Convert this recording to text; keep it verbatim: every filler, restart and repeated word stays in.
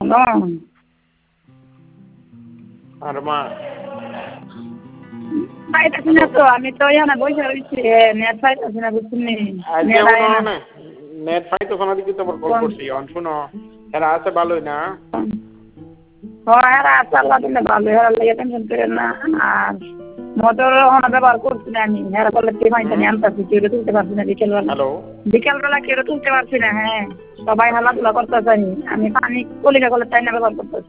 না আর মা পাইতেছি না তো আমি তো এখানে বসে রয়েছি নেট পাইতেছি না বুঝছি নেট পাই তখন দিকে তোমার কল করছি অন শুনো এরা আছে ভালোই না হ্যাঁ এরা আছে আল্লাহ দিলে ভালো এরা লেগে টেনশন করেন না আর মোটর ওখানে ব্যবহার করছি না আমি এরা বলে কে পাইতে নিয়ে আনতেছি কেউ তুলতে পারছি না বিকেলবেলা হ্যালো বিকেলবেলা কেউ তুলতে পারছি না হ্যাঁ সবাই হালাধুলা করতেছে আমি পানি কলিকা কলের চাই না ব্যবহার করতেছি